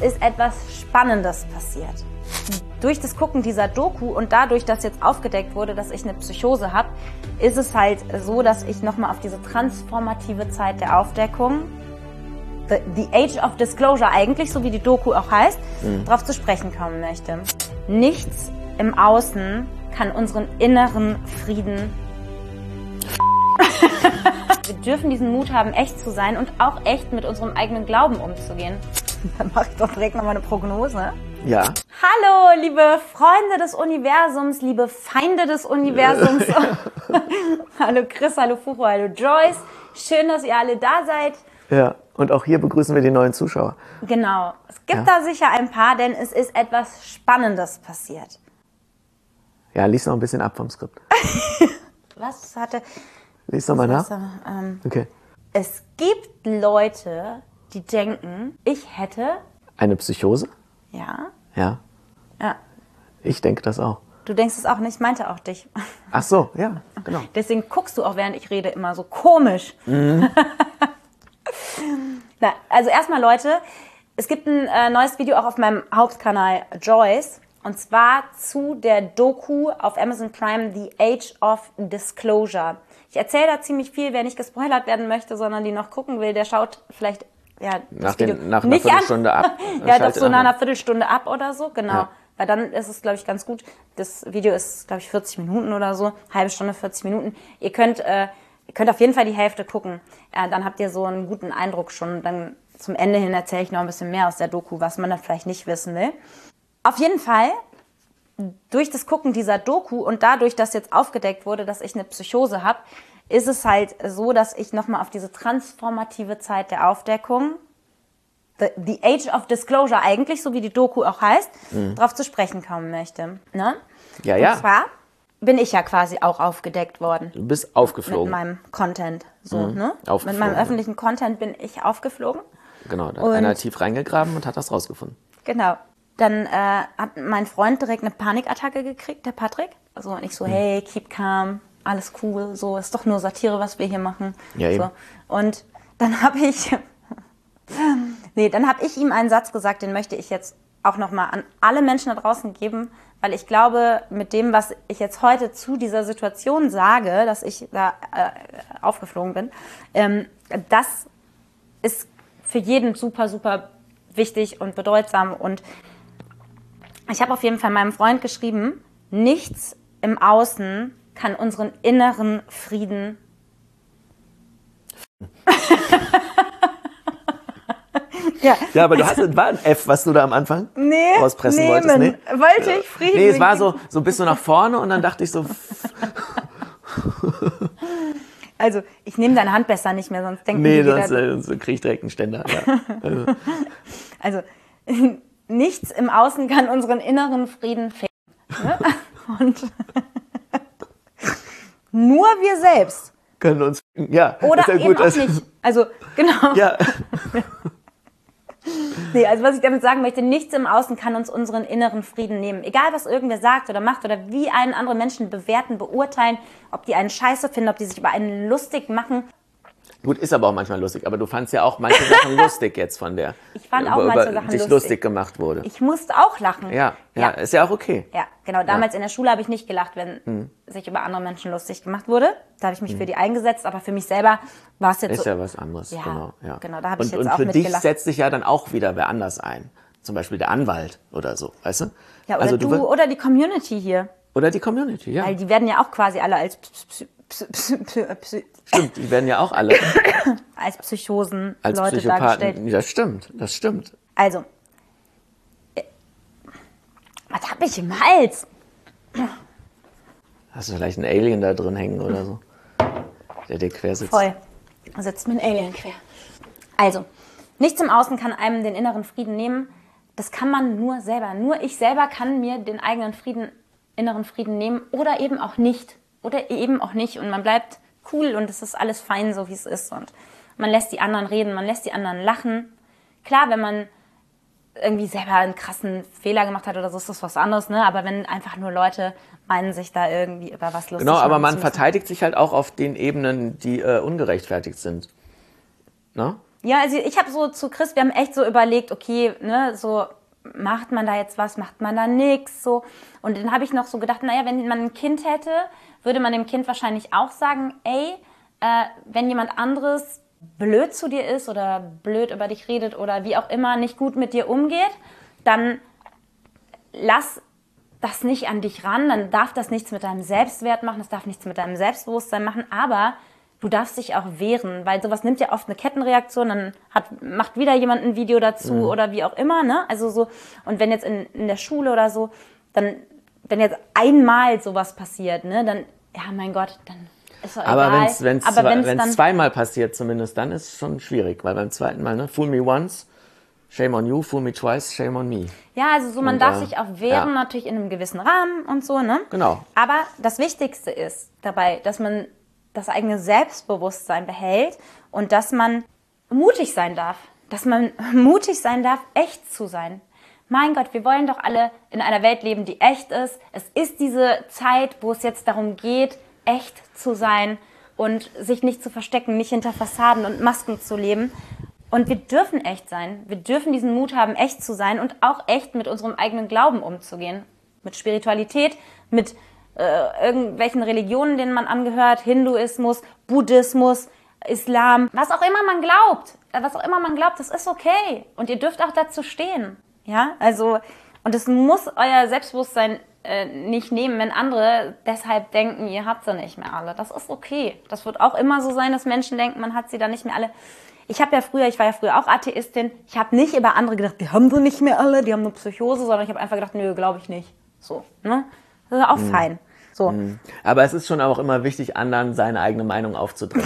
ist etwas Spannendes passiert. Durch das Gucken dieser Doku und dadurch, dass jetzt aufgedeckt wurde, dass ich eine Psychose habe, ist es halt so, dass ich nochmal auf diese transformative Zeit der Aufdeckung, the Age of Disclosure eigentlich, so wie die Doku auch heißt, darauf zu sprechen kommen möchte. Nichts im Außen kann unseren inneren Frieden. Wir dürfen diesen Mut haben, echt zu sein und auch echt mit unserem eigenen Glauben umzugehen. Dann mache ich doch direkt nochmal eine Prognose. Ja. Hallo, liebe Freunde des Universums, liebe Feinde des Universums. Hallo Chris, hallo Fucho, hallo Joyce. Schön, dass ihr alle da seid. Ja, und auch hier begrüßen wir die neuen Zuschauer. Genau. Es gibt da sicher ein paar, denn es ist etwas Spannendes passiert. Ja, lies noch ein bisschen ab vom Skript. Was hatte... Lies noch mal nach. Okay. Es gibt Leute, die denken, ich hätte... Eine Psychose? Ja. Ja. Ja. Ich denke das auch. Du denkst es auch nicht, ich meinte auch dich. Ach so, ja, genau. Deswegen guckst du auch, während ich rede, immer so komisch. Mhm. Na, also erstmal, Leute, es gibt ein neues Video auch auf meinem Hauptkanal Joyce. Und zwar zu der Doku auf Amazon Prime, The Age of Disclosure. Ich erzähle da ziemlich viel, wer nicht gespoilert werden möchte, sondern die noch gucken will, der schaut vielleicht nach einer Viertelstunde ab. Ja, doch so nach einer Viertelstunde ab oder so, genau. Ja. Weil dann ist es, glaube ich, ganz gut. Das Video ist, glaube ich, 40 Minuten oder so. Halbe Stunde, 40 Minuten. Ihr könnt auf jeden Fall die Hälfte gucken. Dann habt ihr so einen guten Eindruck schon. Dann zum Ende hin erzähle ich noch ein bisschen mehr aus der Doku, was man dann vielleicht nicht wissen will. Auf jeden Fall, durch das Gucken dieser Doku und dadurch, dass jetzt aufgedeckt wurde, dass ich eine Psychose habe, ist es halt so, dass ich nochmal auf diese transformative Zeit der Aufdeckung, the Age of Disclosure eigentlich, so wie die Doku auch heißt, darauf zu sprechen kommen möchte. Ne? Ja, ja. Und zwar bin ich ja quasi auch aufgedeckt worden. Du bist aufgeflogen. Mit meinem Content. So, ne? Aufgeflogen, mit meinem öffentlichen Content bin ich aufgeflogen. Genau, da hat einer tief reingegraben und hat das rausgefunden. Genau. Dann hat mein Freund direkt eine Panikattacke gekriegt, der Patrick. Also und ich so, hey, keep calm, alles cool, so, ist doch nur Satire, was wir hier machen. Ja, eben. So. Und dann habe ich, ihm einen Satz gesagt, den möchte ich jetzt auch nochmal an alle Menschen da draußen geben, weil ich glaube, mit dem, was ich jetzt heute zu dieser Situation sage, dass ich da aufgeflogen bin, das ist für jeden super, super wichtig und bedeutsam. Und ich habe auf jeden Fall meinem Freund geschrieben, nichts im Außen kann unseren inneren Frieden Ja, aber war ein F, was du da am Anfang rauspressen wolltest. Nee, wollte ich Frieden. Nee, es war so bist du nach vorne und dann dachte ich so... Also, ich nehme deine Hand besser nicht mehr, sonst denken die wieder... sonst krieg ich direkt einen Ständer. Ja. Also, nichts im Außen kann unseren inneren Frieden finden. Ne? Und nur wir selbst. Können uns... Ja, oder ist ja eben gut, auch nicht. Also, genau. Ja. Nee, also was ich damit sagen möchte, nichts im Außen kann uns unseren inneren Frieden nehmen. Egal, was irgendwer sagt oder macht oder wie einen andere Menschen bewerten, beurteilen, ob die einen scheiße finden, ob die sich über einen lustig machen. Gut, ist aber auch manchmal lustig. Aber du fandst ja auch manche Sachen lustig jetzt von der... Ich fand auch manche Sachen dich lustig gemacht wurde. Ich musste auch lachen. Ja, ist ja auch okay. Ja, genau. Damals in der Schule habe ich nicht gelacht, wenn sich über andere Menschen lustig gemacht wurde. Da habe ich mich für die eingesetzt, aber für mich selber war es jetzt ist so... ja was anderes, Ja, genau. genau, da habe ich jetzt und auch für dich mitgelacht. setzt sich ja dann auch wieder wer anders ein. Zum Beispiel der Anwalt oder so, weißt du? Ja, oder also oder die Community hier. Oder die Community, ja. Weil die werden ja auch quasi alle als Stimmt, die werden ja auch alle als Psychosen als Leute Psychopathen. dargestellt. Das stimmt. Also, was hab ich im Hals? Hast du vielleicht einen Alien da drin hängen oder so, der dir quer sitzt? Voll. Da sitzt mir ein Alien quer. Also, nichts im Außen kann einem den inneren Frieden nehmen. Das kann man nur selber. Nur ich selber kann mir den eigenen inneren Frieden nehmen oder eben auch nicht. Oder eben auch nicht. Und man bleibt cool und es ist alles fein, so wie es ist. Und man lässt die anderen reden, man lässt die anderen lachen. Klar, wenn man irgendwie selber einen krassen Fehler gemacht hat oder so, ist das was anderes, ne? Aber wenn einfach nur Leute meinen, sich da irgendwie über was lustig Genau, aber machen man zu müssen. verteidigt sich halt auch auf den Ebenen, die ungerechtfertigt sind. Ne? Ja, also ich habe so zu Chris, wir haben echt so überlegt, okay, ne, so macht man da jetzt was, macht man da nichts, so. Und dann habe ich noch so gedacht, naja, wenn man ein Kind hätte, würde man dem Kind wahrscheinlich auch sagen, ey, wenn jemand anderes blöd zu dir ist oder blöd über dich redet oder wie auch immer nicht gut mit dir umgeht, dann lass das nicht an dich ran, dann darf das nichts mit deinem Selbstwert machen, das darf nichts mit deinem Selbstbewusstsein machen, aber du darfst dich auch wehren, weil sowas nimmt ja oft eine Kettenreaktion, dann macht wieder jemand ein Video dazu oder wie auch immer, ne? Also so, und wenn jetzt in der Schule oder so, dann, wenn jetzt einmal sowas passiert, ne, dann, ja, mein Gott, dann ist doch aber egal. Wenn es zweimal passiert zumindest, dann ist es schon schwierig, weil beim zweiten Mal, ne, fool me once, shame on you, fool me twice, shame on me. Ja, also so, man darf sich auch wehren, natürlich in einem gewissen Rahmen und so, ne? Genau. Aber das Wichtigste ist dabei, dass man das eigene Selbstbewusstsein behält und dass man mutig sein darf. Dass man mutig sein darf, echt zu sein. Mein Gott, wir wollen doch alle in einer Welt leben, die echt ist. Es ist diese Zeit, wo es jetzt darum geht, echt zu sein und sich nicht zu verstecken, nicht hinter Fassaden und Masken zu leben. Und wir dürfen echt sein. Wir dürfen diesen Mut haben, echt zu sein und auch echt mit unserem eigenen Glauben umzugehen. Mit Spiritualität, mit irgendwelchen Religionen, denen man angehört, Hinduismus, Buddhismus, Islam, was auch immer man glaubt. Was auch immer man glaubt, das ist okay. Und ihr dürft auch dazu stehen. Ja, also, und es muss euer Selbstbewusstsein nicht nehmen, wenn andere deshalb denken, ihr habt sie nicht mehr alle. Das ist okay. Das wird auch immer so sein, dass Menschen denken, man hat sie da nicht mehr alle. Ich war ja früher auch Atheistin. Ich habe nicht über andere gedacht, die haben sie nicht mehr alle, die haben eine Psychose, sondern ich habe einfach gedacht, nö, glaube ich nicht. So, ne? Das ist auch fein. So. Aber es ist schon auch immer wichtig, anderen seine eigene Meinung aufzudrängen.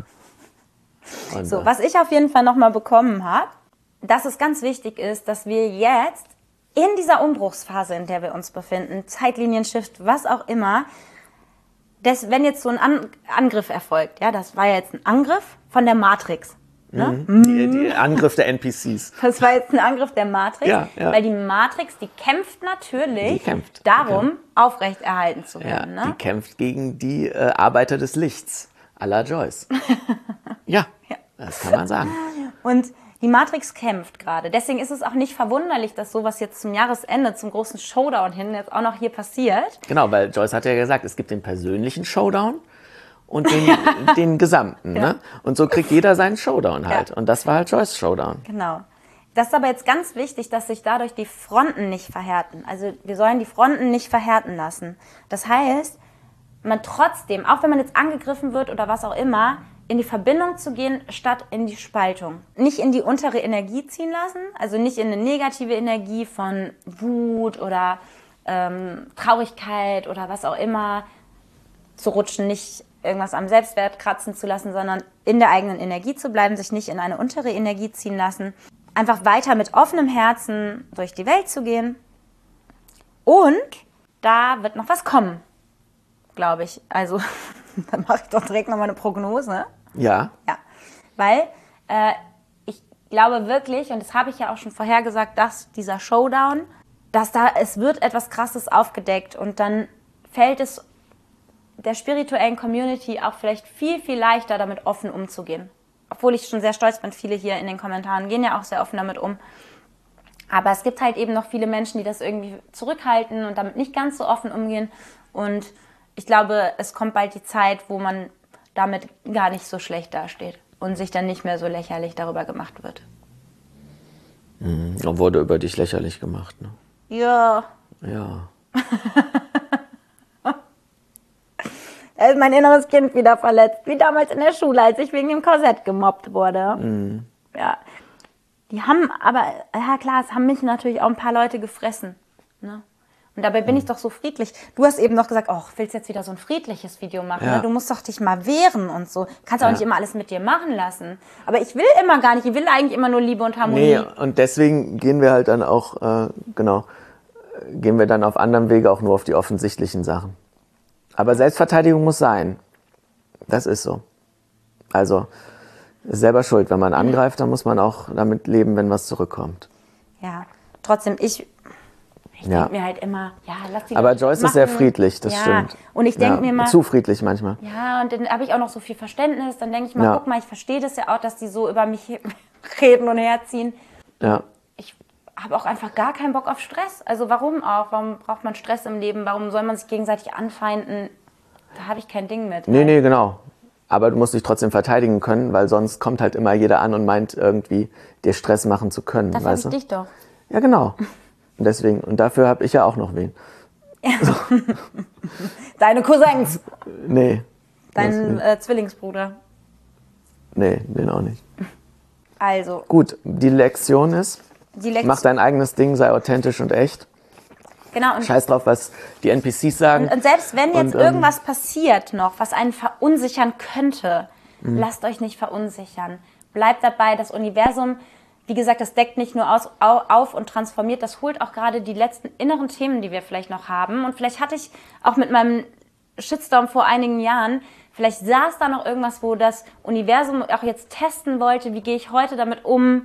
So, was ich auf jeden Fall nochmal bekommen habe, dass es ganz wichtig ist, dass wir jetzt in dieser Umbruchsphase, in der wir uns befinden, Zeitlinienshift, was auch immer, wenn jetzt so ein Angriff erfolgt, ja, das war ja jetzt ein Angriff von der Matrix. Ne? Die Angriff der NPCs. Das war jetzt ein Angriff der Matrix, ja. Weil die Matrix, die kämpft natürlich darum, aufrechterhalten zu werden. Ja, ne? Die kämpft gegen die Arbeiter des Lichts, à la Joyce. ja, das kann man sagen. Und die Matrix kämpft gerade. Deswegen ist es auch nicht verwunderlich, dass sowas jetzt zum Jahresende, zum großen Showdown hin, jetzt auch noch hier passiert. Genau, weil Joyce hat ja gesagt, es gibt den persönlichen Showdown und den gesamten. Ja. Ne? Und so kriegt jeder seinen Showdown halt. Ja. Und das war halt Joyce' Showdown. Genau. Das ist aber jetzt ganz wichtig, dass sich dadurch die Fronten nicht verhärten. Also wir sollen die Fronten nicht verhärten lassen. Das heißt, man trotzdem, auch wenn man jetzt angegriffen wird oder was auch immer, in die Verbindung zu gehen, statt in die Spaltung. Nicht in die untere Energie ziehen lassen, also nicht in eine negative Energie von Wut oder Traurigkeit oder was auch immer zu rutschen, nicht irgendwas am Selbstwert kratzen zu lassen, sondern in der eigenen Energie zu bleiben, sich nicht in eine untere Energie ziehen lassen. Einfach weiter mit offenem Herzen durch die Welt zu gehen. Und da wird noch was kommen, glaube ich. Also, dann mache ich doch direkt nochmal eine Prognose. Ja. Ja, weil ich glaube wirklich, und das habe ich ja auch schon vorher gesagt, dass dieser Showdown, es wird etwas Krasses aufgedeckt und dann fällt es der spirituellen Community auch vielleicht viel, viel leichter, damit offen umzugehen. Obwohl ich schon sehr stolz bin, viele hier in den Kommentaren gehen ja auch sehr offen damit um. Aber es gibt halt eben noch viele Menschen, die das irgendwie zurückhalten und damit nicht ganz so offen umgehen. Und ich glaube, es kommt bald die Zeit, wo man damit gar nicht so schlecht dasteht und sich dann nicht mehr so lächerlich darüber gemacht wird. Wurde über dich lächerlich gemacht, ne? Ja. Ja. Da ist mein inneres Kind wieder verletzt, wie damals in der Schule, als ich wegen dem Korsett gemobbt wurde. Ja. Die haben aber, ja klar, es haben mich natürlich auch ein paar Leute gefressen. Ne? Und dabei bin ich doch so friedlich. Du hast eben noch gesagt, oh, willst jetzt wieder so ein friedliches Video machen? Ja. Ne? Du musst doch dich mal wehren und so. Kannst auch nicht immer alles mit dir machen lassen. Aber ich will immer gar nicht. Ich will eigentlich immer nur Liebe und Harmonie. Nee, und deswegen gehen wir halt dann auch, gehen wir dann auf anderem Wege auch nur auf die offensichtlichen Sachen. Aber Selbstverteidigung muss sein. Das ist so. Also, ist selber schuld. Wenn man angreift, dann muss man auch damit leben, wenn was zurückkommt. Ja, trotzdem, ich denke mir halt immer, ja, lass die Aber Leute Joyce machen. ist sehr friedlich, das stimmt. Und ich denke mir mal... Zu friedlich manchmal. Ja, und dann habe ich auch noch so viel Verständnis. Dann denke ich mal, guck mal, ich verstehe das ja auch, dass die so über mich reden und herziehen. Ja. Ich habe auch einfach gar keinen Bock auf Stress. Also warum auch? Warum braucht man Stress im Leben? Warum soll man sich gegenseitig anfeinden? Da habe ich kein Ding mit. Nee, genau. Aber du musst dich trotzdem verteidigen können, weil sonst kommt halt immer jeder an und meint irgendwie, dir Stress machen zu können. Dafür habe ich dich doch. Ja, genau. Und deswegen, und dafür habe ich ja auch noch wen. Ja. So. Deine Cousins. Nee. Dein Zwillingsbruder. Nee, den auch nicht. Also. Gut, die Lektion ist, mach dein eigenes Ding, sei authentisch und echt. Genau. Und scheiß drauf, was die NPCs sagen. Und selbst wenn jetzt irgendwas passiert noch, was einen verunsichern könnte, lasst euch nicht verunsichern. Bleibt dabei, das Universum, wie gesagt, das deckt nicht nur auf und transformiert, das holt auch gerade die letzten inneren Themen, die wir vielleicht noch haben. Und vielleicht hatte ich auch mit meinem Shitstorm vor einigen Jahren, vielleicht saß da noch irgendwas, wo das Universum auch jetzt testen wollte, wie gehe ich heute damit um,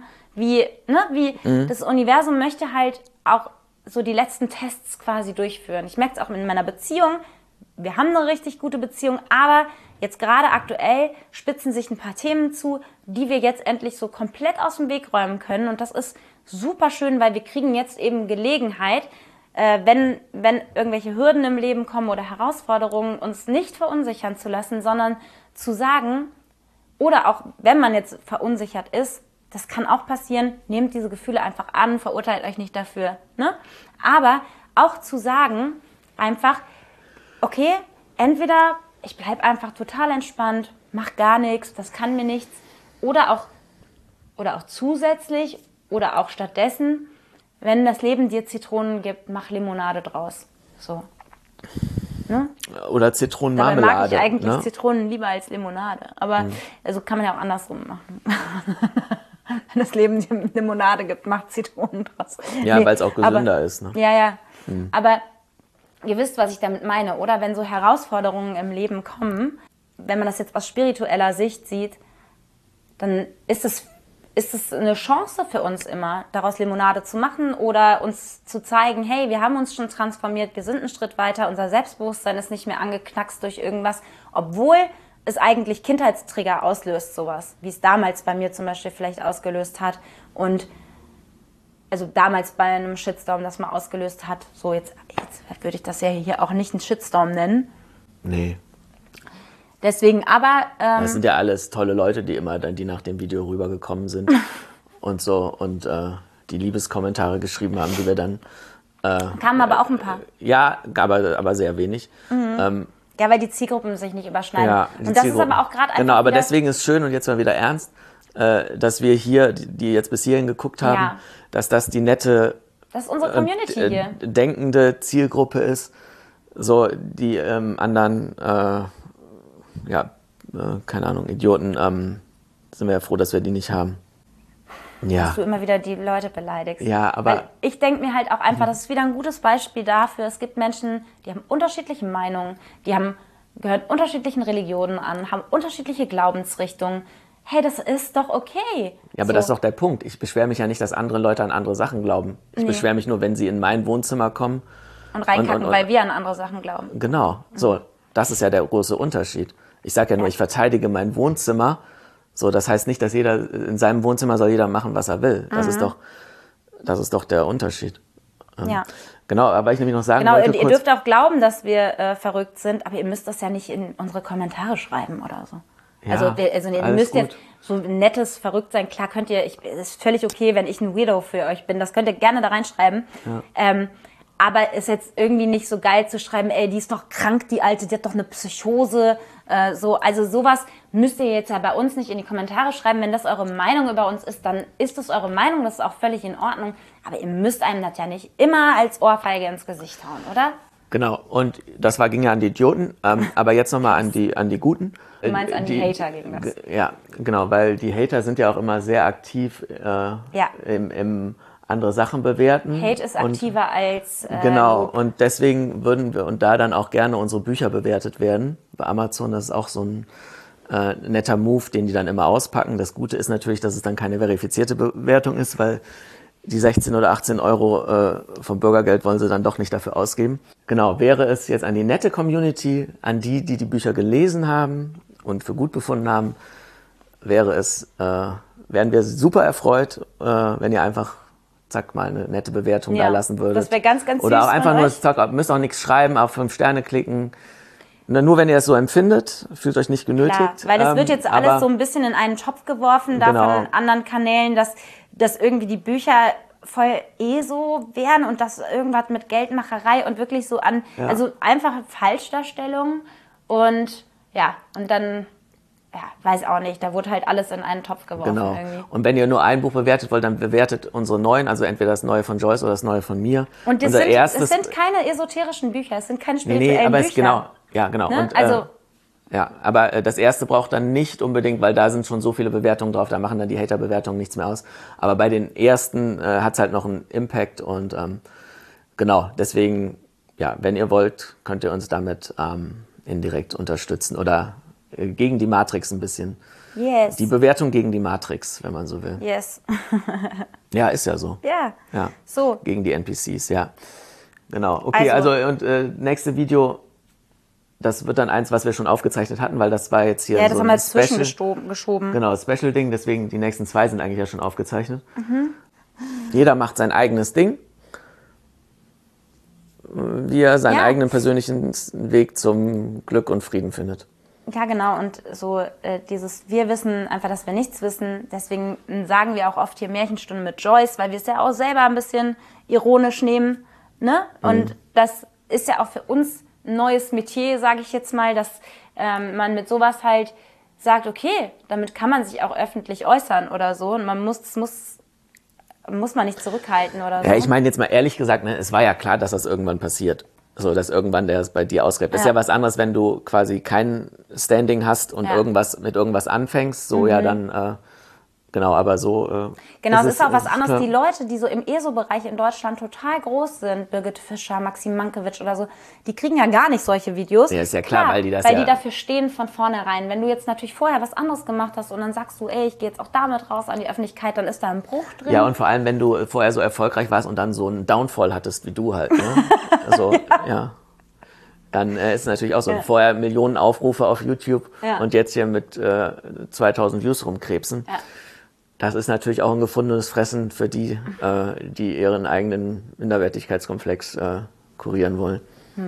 das Universum möchte halt auch so die letzten Tests quasi durchführen. Ich merke es auch in meiner Beziehung. Wir haben eine richtig gute Beziehung, aber jetzt gerade aktuell spitzen sich ein paar Themen zu, die wir jetzt endlich so komplett aus dem Weg räumen können. Und das ist super schön, weil wir kriegen jetzt eben Gelegenheit, wenn irgendwelche Hürden im Leben kommen oder Herausforderungen, uns nicht verunsichern zu lassen, sondern zu sagen, oder auch wenn man jetzt verunsichert ist, das kann auch passieren, nehmt diese Gefühle einfach an, verurteilt euch nicht dafür. Ne? Aber auch zu sagen, einfach, okay, entweder ich bleibe einfach total entspannt, mach gar nichts, das kann mir nichts. Oder auch zusätzlich oder auch stattdessen, wenn das Leben dir Zitronen gibt, mach Limonade draus. So. Ne? Oder Zitronenmarmelade. Dabei mag ich eigentlich Zitronen lieber als Limonade. Aber also kann man ja auch andersrum machen. Wenn das Leben dir Limonade gibt, macht Zitronen draus. Ja, weil es auch gesünder ist. Ne? Ja. Aber ihr wisst, was ich damit meine, oder? Wenn so Herausforderungen im Leben kommen, wenn man das jetzt aus spiritueller Sicht sieht, dann ist es eine Chance für uns immer, daraus Limonade zu machen oder uns zu zeigen, hey, wir haben uns schon transformiert, wir sind einen Schritt weiter, unser Selbstbewusstsein ist nicht mehr angeknackst durch irgendwas, obwohl es eigentlich Kindheitstrigger auslöst, sowas, wie es damals bei mir zum Beispiel vielleicht ausgelöst hat und also damals bei einem Shitstorm das mal ausgelöst hat. So, jetzt würde ich das ja hier auch nicht einen Shitstorm nennen. Nee. Deswegen, aber... das sind ja alles tolle Leute, die immer dann, die nach dem Video rübergekommen sind und so und die Liebeskommentare geschrieben haben, die wir dann... kamen aber auch ein paar. Ja, aber sehr wenig. Ja, weil die Zielgruppen sich nicht überschneiden. Ja, und das ist aber auch gerade einfach genau, aber deswegen ist schön, und jetzt mal wieder ernst, dass wir hier, die jetzt bis hierhin geguckt haben, dass das die nette, das ist unsere Community hier, denkende Zielgruppe ist, so die anderen, keine Ahnung, Idioten, sind wir ja froh, dass wir die nicht haben. Ja. Dass du immer wieder die Leute beleidigst. Ja, aber... Weil ich denke mir halt auch einfach, das ist wieder ein gutes Beispiel dafür, es gibt Menschen, die haben unterschiedliche Meinungen, gehören unterschiedlichen Religionen an, haben unterschiedliche Glaubensrichtungen. Hey, das ist doch okay. Ja, aber das ist doch der Punkt. Ich beschwere mich ja nicht, dass andere Leute an andere Sachen glauben. Ich beschwere mich nur, wenn sie in mein Wohnzimmer kommen. Und reinkacken, weil wir an andere Sachen glauben. Genau, so. Das ist ja der große Unterschied. Ich sage ja nur, ich verteidige mein Wohnzimmer. So, das heißt nicht, dass jeder in seinem Wohnzimmer soll jeder machen, was er will. Das ist doch der Unterschied. Ja. Genau, aber ich nämlich noch sagen wollte, ihr dürft auch glauben, dass wir verrückt sind, aber ihr müsst das ja nicht in unsere Kommentare schreiben oder so. Ja, ihr müsst jetzt so ein nettes Verrücktsein, klar könnt ihr, es ist völlig okay, wenn ich ein Weirdo für euch bin, das könnt ihr gerne da reinschreiben. Ja. Aber ist jetzt irgendwie nicht so geil zu schreiben, ey, die ist doch krank, die Alte, die hat doch eine Psychose. Also sowas müsst ihr jetzt ja bei uns nicht in die Kommentare schreiben. Wenn das eure Meinung über uns ist, dann ist das eure Meinung, das ist auch völlig in Ordnung. Aber ihr müsst einem das ja nicht immer als Ohrfeige ins Gesicht hauen, oder? Genau, und das ging ja an die Idioten, aber jetzt nochmal an die Guten. Du meinst an die Hater gegen das? Ja, genau, weil die Hater sind ja auch immer sehr aktiv im andere Sachen bewerten. Hate ist aktiver als genau, Lob. und deswegen würden wir und da dann auch gerne unsere Bücher bewertet werden. Bei Amazon, das ist auch so ein netter Move, den die dann immer auspacken. Das Gute ist natürlich, dass es dann keine verifizierte Bewertung ist, weil die 16 oder 18 Euro vom Bürgergeld wollen sie dann doch nicht dafür ausgeben. Genau, wäre es jetzt an die nette Community, an die die Bücher gelesen haben und für gut befunden haben, wären wir super erfreut, wenn ihr einfach, zack, mal eine nette Bewertung da lassen würdet. Das wäre ganz, ganz süß. Oder auch einfach nur, zack, müsst auch nichts schreiben, auf 5 Sterne klicken. Nur wenn ihr es so empfindet, fühlt euch nicht genötigt. Klar, weil das wird jetzt alles so ein bisschen in einen Topf geworfen, da von anderen Kanälen, dass irgendwie die Bücher voll so wären und das irgendwas mit Geldmacherei und wirklich so also einfache Falschdarstellungen und dann, weiß auch nicht, da wurde halt alles in einen Topf geworfen irgendwie. Und wenn ihr nur ein Buch bewertet wollt, dann bewertet unsere neuen, also entweder das neue von Joyce oder das neue von mir. Und es sind keine esoterischen Bücher, es sind keine spirituellen Bücher. Genau. Ne? Und, aber das erste braucht dann nicht unbedingt, weil da sind schon so viele Bewertungen drauf, da machen dann die Hater-Bewertungen nichts mehr aus. Aber bei den ersten hat es halt noch einen Impact und deswegen, wenn ihr wollt, könnt ihr uns damit indirekt unterstützen oder gegen die Matrix ein bisschen. Yes. Die Bewertung gegen die Matrix, wenn man so will. Yes. Ja, ist ja so. Ja. So. Gegen die NPCs, ja. Genau. Okay, also nächste Video, das wird dann eins, was wir schon aufgezeichnet hatten, weil das war jetzt hier das so haben wir ein jetzt zwischengeschoben. Genau, Special-Ding, deswegen die nächsten 2 sind eigentlich ja schon aufgezeichnet. Jeder macht sein eigenes Ding, wie er seinen eigenen persönlichen Weg zum Glück und Frieden findet. Ja, genau. Und so wir wissen einfach, dass wir nichts wissen. Deswegen sagen wir auch oft hier Märchenstunde mit Joyce, weil wir es ja auch selber ein bisschen ironisch nehmen. Ne? Und das ist ja auch für uns ein neues Metier, sage ich jetzt mal, dass man mit sowas halt sagt, okay, damit kann man sich auch öffentlich äußern oder so. Und muss man nicht zurückhalten oder so. Ja, ich meine jetzt mal ehrlich gesagt, ne, es war ja klar, dass das irgendwann passiert. So, dass irgendwann der es bei dir ausgräbt. Das ist ja was anderes, wenn du quasi kein Standing hast und mit irgendwas anfängst. So, dann, aber so. Genau, es ist auch was anderes. Die Leute, die so im ESO-Bereich in Deutschland total groß sind, Birgit Fischer, Maxim Mankiewicz oder so, die kriegen ja gar nicht solche Videos. Ja, ist ja klar, weil die dafür stehen von vornherein. Wenn du jetzt natürlich vorher was anderes gemacht hast und dann sagst du, ich gehe jetzt auch damit raus an die Öffentlichkeit, dann ist da ein Bruch drin. Ja, und vor allem, wenn du vorher so erfolgreich warst und dann so einen Downfall hattest wie du halt, ne? Also, dann ist es natürlich auch so. Vorher Millionen Aufrufe auf YouTube und jetzt hier mit 2000 Views rumkrebsen. Ja. Das ist natürlich auch ein gefundenes Fressen für die, die ihren eigenen Minderwertigkeitskomplex kurieren wollen.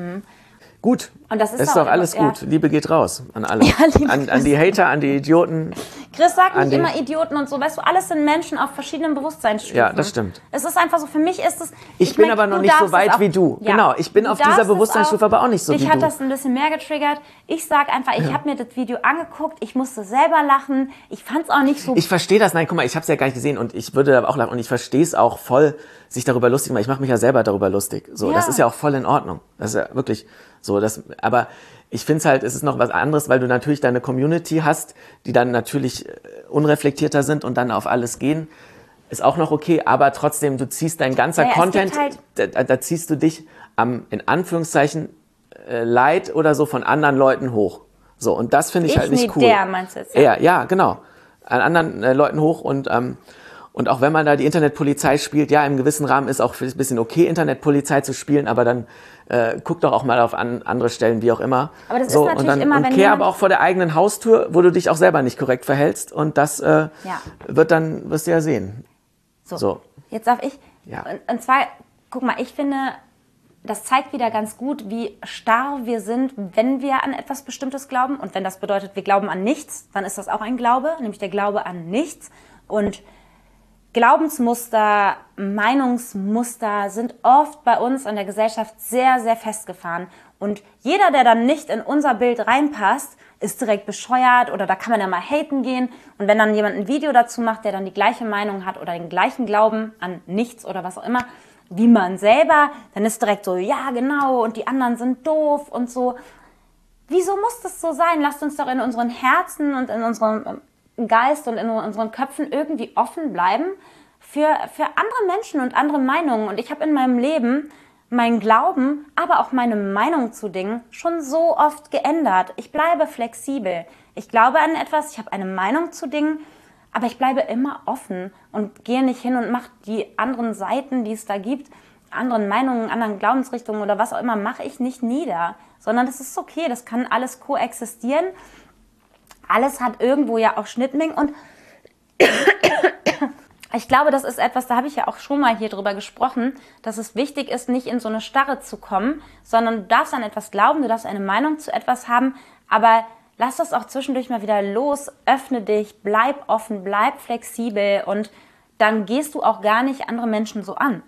Gut, und das ist doch alles gut. Liebe geht raus an alle. Ja, an die Hater, an die Idioten. Chris sagt nicht immer Idioten und so. Weißt du, alles sind Menschen auf verschiedenen Bewusstseinsstufen. Ja, das stimmt. Es ist einfach so, für mich ist es... Ich bin aber noch nicht so weit wie du. Ja, genau, ich bin auf dieser Bewusstseinsstufe aber auch nicht so wie du. Mich hat das ein bisschen mehr getriggert. Ich sag einfach, ich habe mir das Video angeguckt, ich musste selber lachen. Ich fand es auch nicht so... Ich verstehe das. Nein, guck mal, ich habe es ja gar nicht gesehen und ich würde da auch lachen. Und ich verstehe es auch voll, sich darüber lustig machen. Ich mache mich ja selber darüber lustig. So, das ist ja auch voll in Ordnung. Das ist ja wirklich so. Aber ich finde es halt, es ist noch was anderes, weil du natürlich deine Community hast, die dann natürlich unreflektierter sind und dann auf alles gehen. Ist auch noch okay, aber trotzdem, du ziehst dein ganzer Content, da ziehst du dich am, in Anführungszeichen, Leid oder so von anderen Leuten hoch. So, und das finde ich halt nicht cool. Der meinst du jetzt? Ja, genau. An anderen Leuten hoch und auch wenn man da die Internetpolizei spielt, ja, im gewissen Rahmen ist auch ein bisschen okay, Internetpolizei zu spielen, aber dann guck doch auch mal auf andere Stellen, wie auch immer. Aber das ist natürlich immer, wenn kehr aber auch vor der eigenen Haustür, wo du dich auch selber nicht korrekt verhältst und das wirst du ja sehen. So. Jetzt darf ich. Ja. Und zwar, guck mal, ich finde, das zeigt wieder ganz gut, wie starr wir sind, wenn wir an etwas Bestimmtes glauben. Und wenn das bedeutet, wir glauben an nichts, dann ist das auch ein Glaube, nämlich der Glaube an nichts. Und Glaubensmuster, Meinungsmuster sind oft bei uns in der Gesellschaft sehr, sehr festgefahren. Und jeder, der dann nicht in unser Bild reinpasst, ist direkt bescheuert oder da kann man ja mal haten gehen. Und wenn dann jemand ein Video dazu macht, der dann die gleiche Meinung hat oder den gleichen Glauben an nichts oder was auch immer, wie man selber, dann ist direkt so, ja genau, und die anderen sind doof und so. Wieso muss das so sein? Lasst uns doch in unseren Herzen und in unserem Geist und in unseren Köpfen irgendwie offen bleiben für andere Menschen und andere Meinungen. Und ich habe in meinem Leben meinen Glauben, aber auch meine Meinung zu Dingen schon so oft geändert. Ich bleibe flexibel. Ich glaube an etwas, ich habe eine Meinung zu Dingen, aber ich bleibe immer offen und gehe nicht hin und mache die anderen Seiten, die es da gibt, anderen Meinungen, anderen Glaubensrichtungen oder was auch immer, mache ich nicht nieder. Sondern das ist okay, das kann alles koexistieren. Alles hat irgendwo ja auch Schnittmengen und ich glaube, das ist etwas, da habe ich ja auch schon mal hier drüber gesprochen, dass es wichtig ist, nicht in so eine Starre zu kommen, sondern du darfst an etwas glauben, du darfst eine Meinung zu etwas haben, aber lass das auch zwischendurch mal wieder los, öffne dich, bleib offen, bleib flexibel und dann gehst du auch gar nicht andere Menschen so an.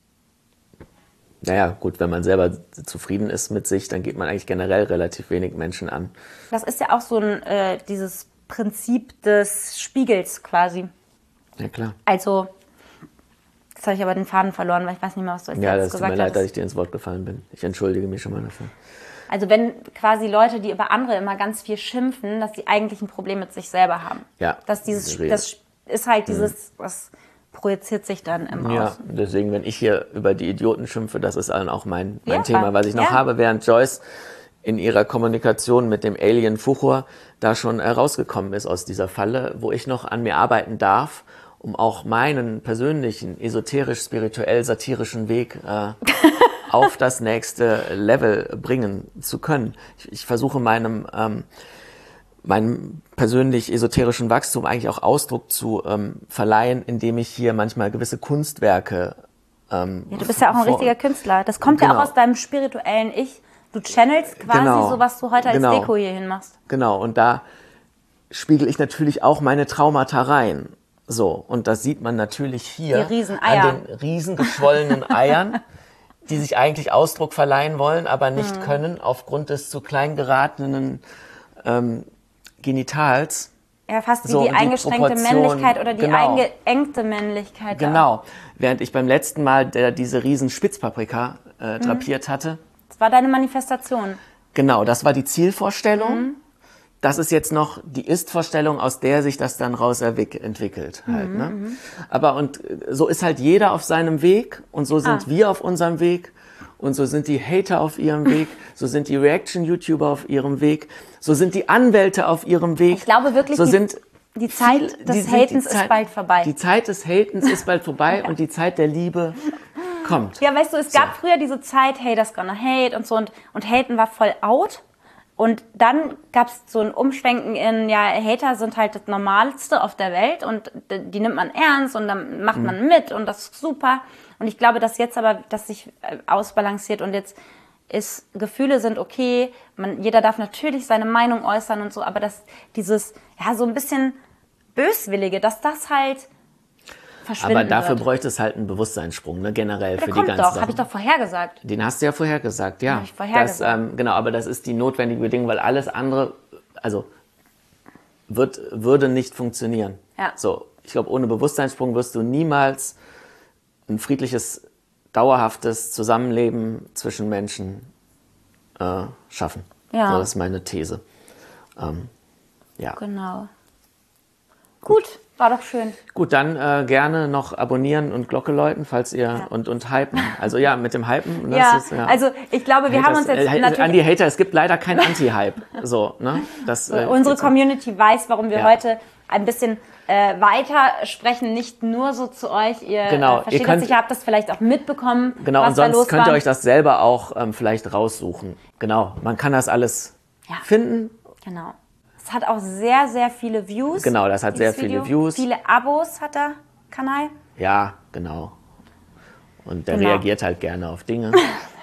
Naja, gut, wenn man selber zufrieden ist mit sich, dann geht man eigentlich generell relativ wenig Menschen an. Das ist ja auch so dieses Prinzip des Spiegels quasi. Ja, klar. Also, jetzt habe ich aber den Faden verloren, weil ich weiß nicht mehr, was du als Ja, letztes das tut gesagt mir leid, hast. dass ich dir ins Wort gefallen bin. Ich entschuldige mich schon mal dafür. Also wenn quasi Leute, die über andere immer ganz viel schimpfen, dass die eigentlich ein Problem mit sich selber haben. Ja. Dass das ist halt dieses, was projiziert sich dann im Ja, Außen. deswegen, wenn ich hier über die Idioten schimpfe, das ist dann auch mein Ja, Thema, was ich noch ja. habe, während Joyce in ihrer Kommunikation mit dem Alien Fuchur da schon rausgekommen ist aus dieser Falle, wo ich noch an mir arbeiten darf, um auch meinen persönlichen, esoterisch-spirituell-satirischen Weg auf das nächste Level bringen zu können. Ich versuche meinem persönlich esoterischen Wachstum eigentlich auch Ausdruck zu verleihen, indem ich hier manchmal gewisse Kunstwerke Ja, du bist ja auch ein richtiger Künstler. Das kommt ja Genau. auch aus deinem spirituellen Ich. Du channelst quasi Genau. so, was du heute als Genau. Deko hier hinmachst. Genau, und da spiegel ich natürlich auch meine Traumata rein. So, und das sieht man natürlich hier Die Rieseneier. an den riesengeschwollenen Eiern, die sich eigentlich Ausdruck verleihen wollen, aber nicht können aufgrund des zu klein geratenen Genitals. Ja, fast wie So, die und die eingeschränkte Proportion, Männlichkeit oder die genau. eingeengte Männlichkeit. Genau, während ich beim letzten Mal diese riesen Spitzpaprika drapiert hatte. Das war deine Manifestation. Genau, das war die Zielvorstellung. Das ist jetzt noch die Ist-Vorstellung, aus der sich das dann raus entwickelt. Halt, ne? Aber und so ist halt jeder auf seinem Weg und so sind wir auf unserem Weg und so sind die Hater auf ihrem Weg, so sind die Reaction-YouTuber auf ihrem Weg, so sind die Anwälte auf ihrem Weg. Ich glaube wirklich, so die Zeit des Hatens ist bald vorbei. Die Zeit des Hatens ist bald vorbei und die Zeit der Liebe kommt. Ja, weißt du, es gab früher diese Zeit, Haters gonna hate und so und Haten war voll out. Und dann gab es so ein Umschwenken in, ja, Hater sind halt das Normalste auf der Welt und die nimmt man ernst und dann macht man mit und das ist super. Und ich glaube, dass jetzt aber, dass sich ausbalanciert und jetzt ist, Gefühle sind okay, jeder darf natürlich seine Meinung äußern und so, aber dass dieses, ja, so ein bisschen Böswillige, dass das halt verschwinden Aber dafür wird. bräuchte es halt einen Bewusstseinssprung, ne, generell Der für die kommt ganze doch, Sache. habe ich doch vorhergesagt. Den hast du ja vorhergesagt, ja. Hab ich vorhergesagt. Genau, aber das ist die notwendige Bedingung, weil alles andere, also würde nicht funktionieren. Ja. So, ich glaube, ohne Bewusstseinssprung wirst du niemals ein friedliches, dauerhaftes Zusammenleben zwischen Menschen schaffen. Ja. So, das ist meine These. Ja. Genau. Gut, war doch schön. Gut, dann gerne noch abonnieren und Glocke läuten, falls ihr und hypen. Also ja, mit dem Hypen. Das Ja, ist, also ich glaube, wir haben uns jetzt an natürlich... die Hater, es gibt leider kein Anti-Hype. So, ne? Unsere Community weiß, warum wir Ja. heute ein bisschen weiter sprechen, nicht nur so zu euch. Ihr Genau, versteht ihr könnt- das, ihr habt das vielleicht auch mitbekommen, Genau, was und da sonst los könnt ihr war. euch das selber auch vielleicht raussuchen. Genau, man kann das alles Ja. finden. Genau. Es hat auch sehr, sehr viele Views. Genau, das hat dieses sehr viele Video. Views. Viele Abos hat der Kanal. Ja, genau. Und der Genau. reagiert halt gerne auf Dinge.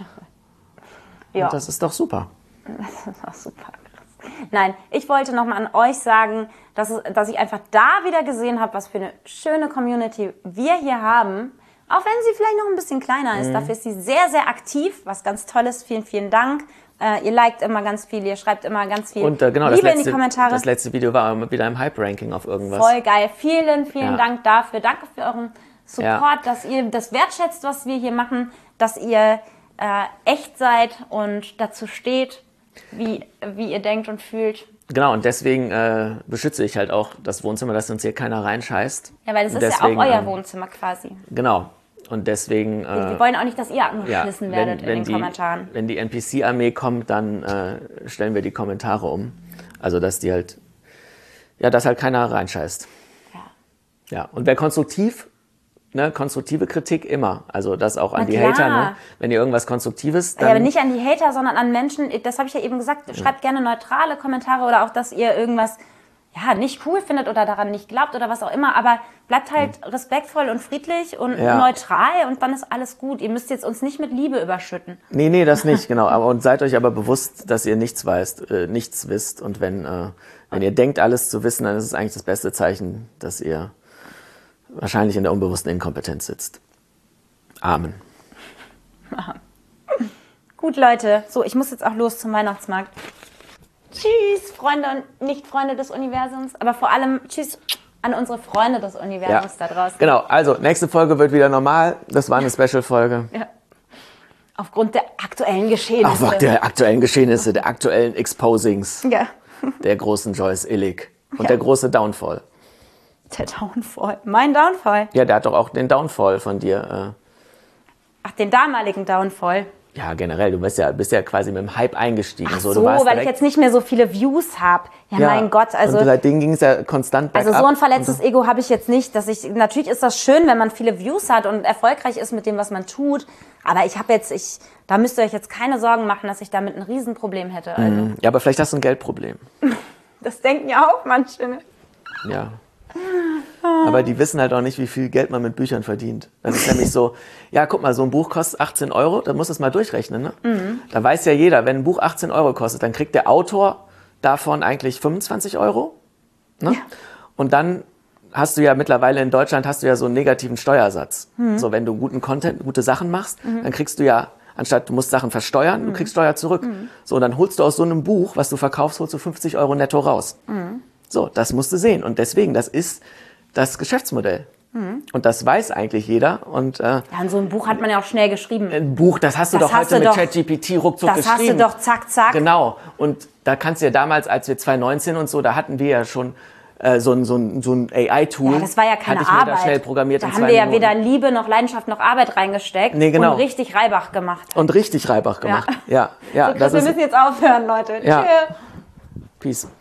Ja. Und das ist doch super. Das war super krass. Nein, ich wollte nochmal an euch sagen, dass ich einfach da wieder gesehen habe, was für eine schöne Community wir hier haben. Auch wenn sie vielleicht noch ein bisschen kleiner ist. Dafür ist sie sehr, sehr aktiv, was ganz toll ist. Vielen, vielen Dank. Ihr liked immer ganz viel, ihr schreibt immer ganz viel Und genau, Liebe in die Kommentare. das letzte Video war wieder im Hype-Ranking auf irgendwas. Voll geil. Vielen, vielen Ja. Dank dafür. Danke für euren Support, dass ihr das wertschätzt, was wir hier machen, dass ihr echt seid und dazu steht, wie ihr denkt und fühlt. Genau, und deswegen beschütze ich halt auch das Wohnzimmer, dass uns hier keiner reinscheißt. Ja, weil das Und ist deswegen, ja auch euer Wohnzimmer quasi. Genau. Und deswegen... Wir wollen auch nicht, dass ihr angeschissen werdet in den Kommentaren. Wenn die NPC-Armee kommt, dann stellen wir die Kommentare um. Also, dass die halt... Ja, dass halt keiner reinscheißt. Ja. Ja, und wer konstruktiv, ne, konstruktive Kritik immer. Also das auch an Na die klar. Hater, ne? Wenn ihr irgendwas Konstruktives, dann... Ja, aber nicht an die Hater, sondern an Menschen, das habe ich ja eben gesagt, schreibt gerne neutrale Kommentare oder auch, dass ihr irgendwas nicht cool findet oder daran nicht glaubt oder was auch immer, aber bleibt halt respektvoll und friedlich und neutral und dann ist alles gut. Ihr müsst jetzt uns nicht mit Liebe überschütten. Nee, das nicht, genau. Und seid euch aber bewusst, dass ihr nichts wisst und wenn ihr denkt, alles zu wissen, dann ist es eigentlich das beste Zeichen, dass ihr wahrscheinlich in der unbewussten Inkompetenz sitzt. Amen. Gut, Leute. So, ich muss jetzt auch los zum Weihnachtsmarkt. Tschüss, Freunde und Nicht-Freunde des Universums. Aber vor allem tschüss an unsere Freunde des Universums da draußen. Genau, also nächste Folge wird wieder normal. Das war eine Special-Folge. Ja. Aufgrund der aktuellen Geschehnisse. Aufgrund der aktuellen Geschehnisse, der aktuellen Exposings Ja. der großen Joyce Illig. Und der große Downfall. Der Downfall. Mein Downfall. Ja, der hat doch auch den Downfall von dir. Ach, den damaligen Downfall. Ja, generell, du bist ja quasi mit dem Hype eingestiegen. Ach so, du warst weil ich jetzt nicht mehr so viele Views habe. Ja, mein Gott. Also, und seitdem ging es ja konstant bergab. Also so ein verletztes Ego habe ich jetzt nicht. Natürlich ist das schön, wenn man viele Views hat und erfolgreich ist mit dem, was man tut. Aber da müsst ihr euch jetzt keine Sorgen machen, dass ich damit ein Riesenproblem hätte. Also. Ja, aber vielleicht hast du ein Geldproblem. Das denken ja auch manche. Ne? Ja. Aber die wissen halt auch nicht, wie viel Geld man mit Büchern verdient. Das ist nämlich so, ja, guck mal, so ein Buch kostet 18 Euro, da muss es mal durchrechnen. Ne? Da weiß ja jeder, wenn ein Buch 18 Euro kostet, dann kriegt der Autor davon eigentlich 25 Euro. Ne? Ja. Und dann hast du ja mittlerweile in Deutschland so einen negativen Steuersatz. So, wenn du guten Content, gute Sachen machst, dann kriegst du ja, anstatt du musst Sachen versteuern, du kriegst Steuer zurück. So, und dann holst du aus so einem Buch, was du verkaufst, holst du 50 Euro netto raus. So, das musst du sehen. Und deswegen, das ist das Geschäftsmodell. Und das weiß eigentlich jeder. Und, und so ein Buch hat man ja auch schnell geschrieben. Ein Buch, das hast du doch heute mit ChatGPT ruckzuck geschrieben. Das hast du doch zack, zack. Genau. Und da kannst du ja damals, als wir 2019 und so, da hatten wir ja schon so ein AI-Tool. Ja, das war ja keine hatte ich mir Arbeit. da schnell programmiert da in haben 2 wir ja Minuten. weder Liebe noch Leidenschaft noch Arbeit reingesteckt. Nee, genau. Und richtig Reibach gemacht. Und richtig Reibach gemacht. Ja. So, Chris, wir müssen jetzt aufhören, Leute. Ja. Tschö. Peace.